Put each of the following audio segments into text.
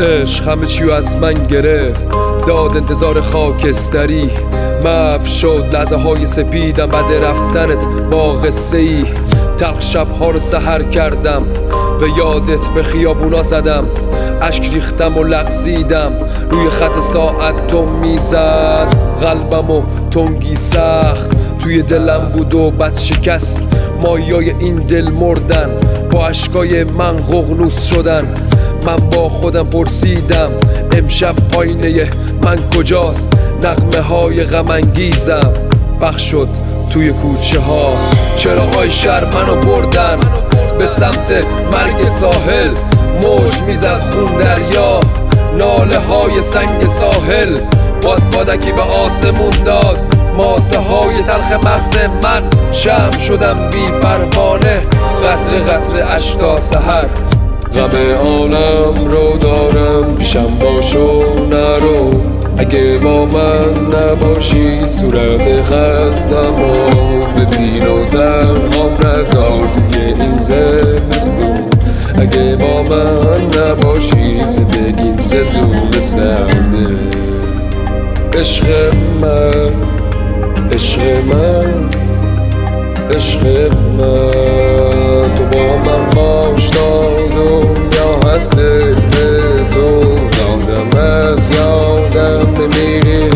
عشق همه چیو از من گرفت، داد انتظار خاکستری، محو شد لحظه های سپیدم بعد رفتنت با قصه ای. تلخ شبها رو سحر کردم، به یادت به خیابونا زدم، اشک ریختم و لغزیدم، روی خط ساعت تو میزد قلبم و تنگی سخت توی دلم بود و بد شکست. مایای این دل مردن، با اشکای من ققنوس شدن. من با خودم پرسیدم امشب آینه من کجاست؟ نغمه های غم انگیزم پخش شد توی کوچه ها. چراغای شهر منو بردن به سمت مرگ ساحل، موج میزد خون دریا، ناله های سنگ ساحل. بادکی به آسمون داد، ماسه های تلخ مغز من. شمع شدم بی پروانه، قطره قطره اشک تا سحر. غم عالم رو دارم پیشم باش و نرو، اگه با من نباشی صورت خستم و ببین و تنهام نذار توی این زمستون. اگه با من نباشی زندگیم زندون سرده. عشق من، عشق من، عشق من، تو با من باش تا دنیا هست به تو. یادم از یادم نمیری،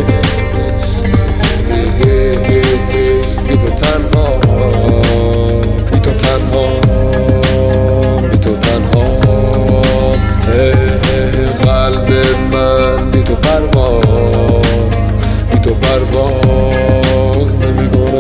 بی تو تنها، بی تو تنها، بی تو تنها. قلب من بی تو پرواز، بی تو پرواز نمیکنه.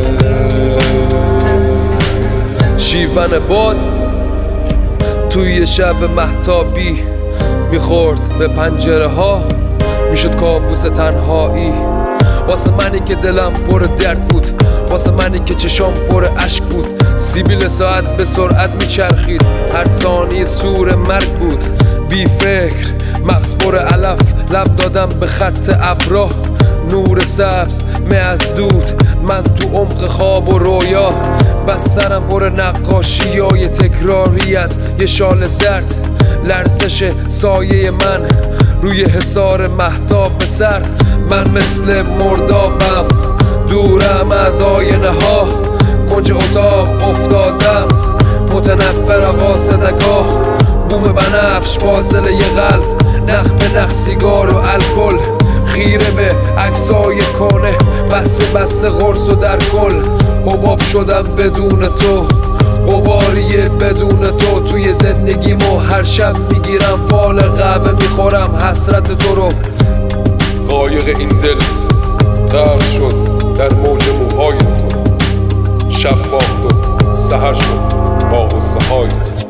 شیون باد توی شب مهتابی میخورد به پنجره ها، میشد کابوس تنهایی. واسه منی که دلم پر درد بود، واسه منی که چشام پر اشک بود. سیبیل ساعت به سرعت میچرخید، هر ثانیه سور مرگ بود. بی فکر مغز پر علف، لب دادم به خط ابرا. نور سبز از دود، من تو عمق خواب و رویا. بس سرم پر نقاشی های تکراری است، یه شال زرد. لرزش سایه من روی حصار مهتاب سرد. من مثل مردابم دورم از آینه ها، کنج اتاق افتادم متنفر قاصدگاه. بوم بنفش فاصله یه قلب، نخ به نخ سیگار و الکل. خیره به عکسای کنه، بسته قرص و در کل. حباب شدم بدون تو، غباریه بدون تو. توی زندگیمو هر شب میگیرم فال قهوه، میخورم حسرت تو رو. قایق این دل غرق شد در موج موهای تو، شب باخت و سحر شد با غصه های تو.